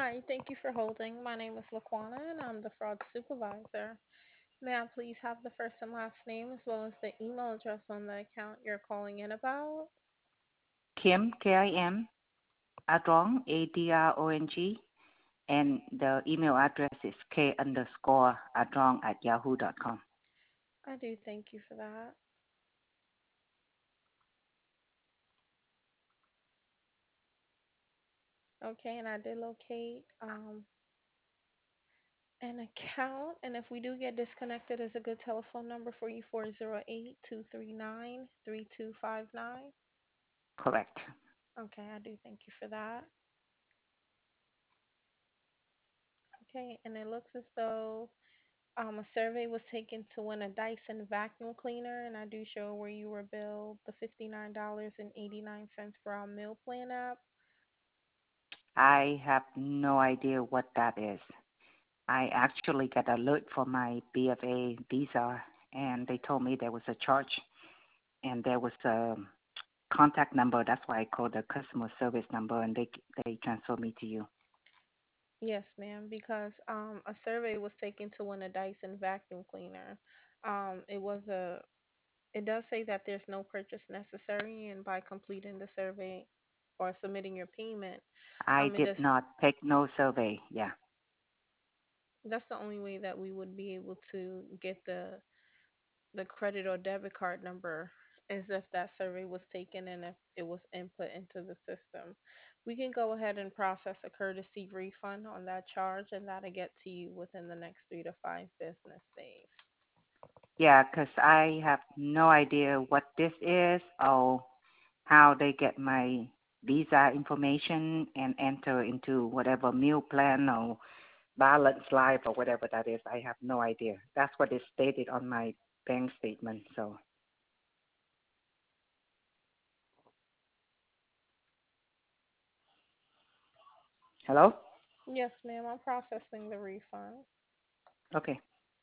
Hi, thank you for holding. My name is Laquana and I'm the fraud supervisor. May I please have the first and last name as well as the email address on the account you're calling in about? Kim, Kim, Adrong, Adrong, and the email address is k_adrong@yahoo.com. I do thank you for that. Okay, and I did locate an account, and if we do get disconnected, is a good telephone number for you 408-239-3259. Correct. Okay, I do thank you for that. Okay, and it looks as though a survey was taken to win a Dyson vacuum cleaner, and I do show where you were billed the $59.89 for our meal plan app. I have no idea what that is. I actually got alert for my BFA visa, and they told me there was a charge and there was a contact number. That's why I called the customer service number, and they transferred me to you. Yes, ma'am, because a survey was taken to win a Dyson vacuum cleaner. It was a it does say that there's no purchase necessary, and by completing the survey or submitting your payment, I it did does. not take no survey. Yeah. That's the only way that we would be able to get the credit or debit card number is if that survey was taken and if it was input into the system. We can go ahead and process a courtesy refund on that charge, and that'll get to you within the next 3 to 5 business days. Yeah, 'cause I have no idea what this is or how they get my visa information and enter into whatever meal plan or balance life or whatever that is. I have no idea. That's what is stated on my bank statement. So, hello? Yes, ma'am, I'm processing the refund. Okay.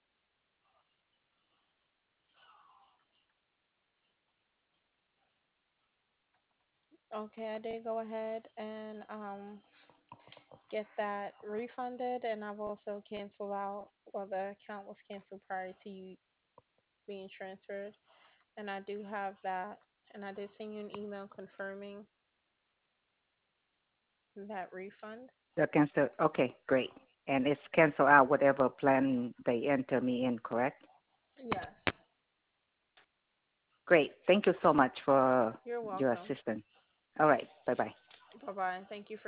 Okay, I did go ahead and get that refunded, and I've also canceled out, well, the account was canceled prior to you being transferred, and I do have that, and I did send you an email confirming that refund. The cancel. Okay, great. And it's cancel out whatever plan they enter me in, correct? Yes. Great. Thank you so much for You're your welcome. assistance. All right. Bye-bye. Bye bye. Thank you for